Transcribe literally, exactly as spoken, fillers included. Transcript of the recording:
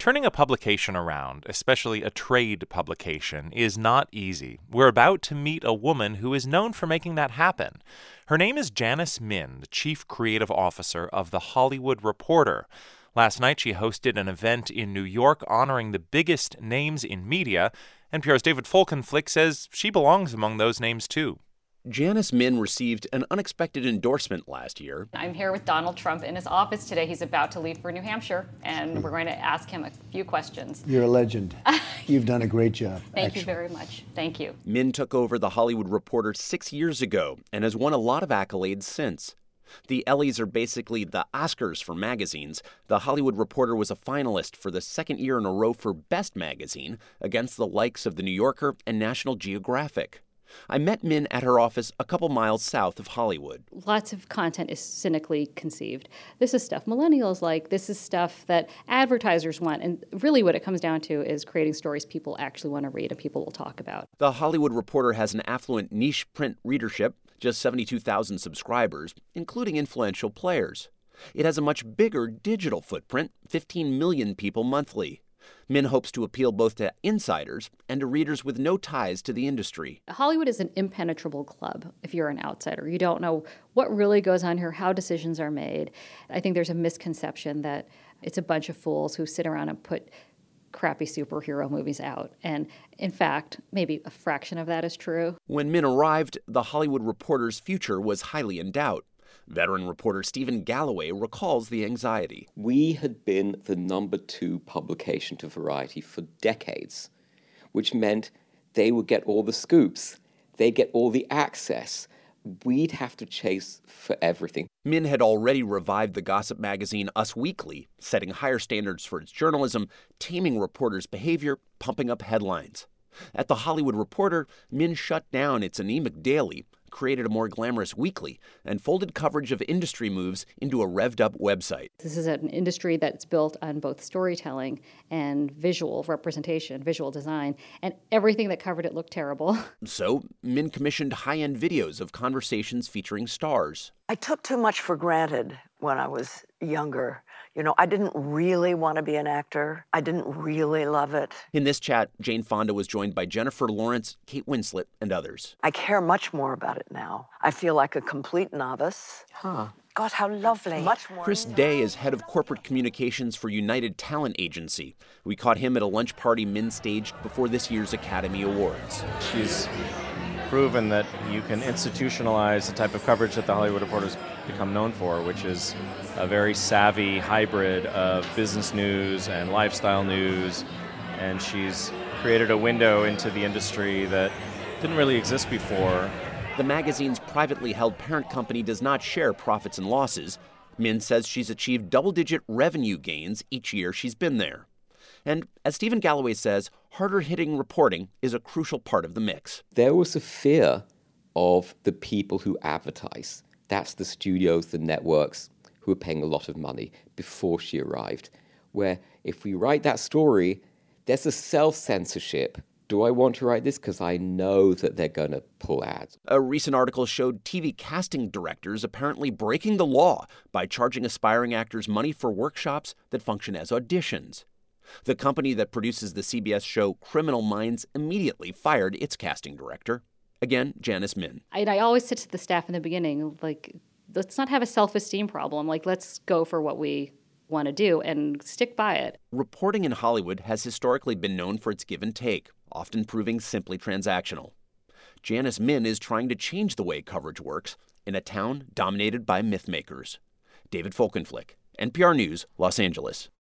Turning a publication around, especially a trade publication, is not easy. We're about to meet a woman who is known for making that happen. Her name is Janice Min, the chief creative officer of The Hollywood Reporter. Last night, she hosted an event in New York honoring the biggest names in media. N P R's David Folkenflik says she belongs among those names, too. Janice Min received an unexpected endorsement last year. I'm here with Donald Trump in his office today. He's about to leave for New Hampshire, and we're going to ask him a few questions. You're a legend. You've done a great job. Thank actually. you very much. Thank you. Min took over The Hollywood Reporter six years ago and has won a lot of accolades since. The Ellys are basically the Oscars for magazines. The Hollywood Reporter was a finalist for the second year in a row for Best Magazine against the likes of The New Yorker and National Geographic. I met Min at her office a couple miles south of Hollywood. Lots of content is cynically conceived. This is stuff millennials like. This is stuff that advertisers want. And really what it comes down to is creating stories people actually want to read and people will talk about. The Hollywood Reporter has an affluent niche print readership, just seventy-two thousand subscribers, including influential players. It has a much bigger digital footprint, fifteen million people monthly. Min hopes to appeal both to insiders and to readers with no ties to the industry. Hollywood is an impenetrable club if you're an outsider. You don't know what really goes on here, how decisions are made. I think there's a misconception that it's a bunch of fools who sit around and put crappy superhero movies out. And in fact, maybe a fraction of that is true. When Min arrived, The Hollywood Reporter's future was highly in doubt. Veteran reporter Stephen Galloway recalls the anxiety. We had been the number two publication to Variety for decades, which meant they would get all the scoops. They'd get all the access. We'd have to chase for everything. Min had already revived the gossip magazine Us Weekly, setting higher standards for its journalism, taming reporters' behavior, pumping up headlines. At The Hollywood Reporter, Min shut down its anemic daily, created a more glamorous weekly, and folded coverage of industry moves into a revved-up website. This is an industry that's built on both storytelling and visual representation, visual design, and everything that covered it looked terrible. So, Min commissioned high-end videos of conversations featuring stars. I took too much for granted when I was younger. You know, I didn't really want to be an actor. I didn't really love it. In this chat, Jane Fonda was joined by Jennifer Lawrence, Kate Winslet, and others. I care much more about it now. I feel like a complete novice. Huh. God, how lovely. Much more. Chris Day is head of corporate communications for United Talent Agency. We caught him at a lunch party Min staged before this year's Academy Awards. She's proven that you can institutionalize the type of coverage that The Hollywood Reporter's become known for, which is a very savvy hybrid of business news and lifestyle news. And she's created a window into the industry that didn't really exist before. The magazine's privately held parent company does not share profits and losses. Min says she's achieved double-digit revenue gains each year she's been there. And as Stephen Galloway says, harder-hitting reporting is a crucial part of the mix. There was a fear of the people who advertise. That's the studios, the networks, who were paying a lot of money before she arrived, where if we write that story, there's a self-censorship. Do I want to write this? Because I know that they're going to pull ads. A recent article showed T V casting directors apparently breaking the law by charging aspiring actors money for workshops that function as auditions. The company that produces the C B S show Criminal Minds immediately fired its casting director. Again, Janice Min. I, I always said to the staff in the beginning, like, let's not have a self-esteem problem. Like, let's go for what we want to do and stick by it. Reporting in Hollywood has historically been known for its give and take, often proving simply transactional. Janice Min is trying to change the way coverage works in a town dominated by mythmakers. David Folkenflik, N P R News, Los Angeles.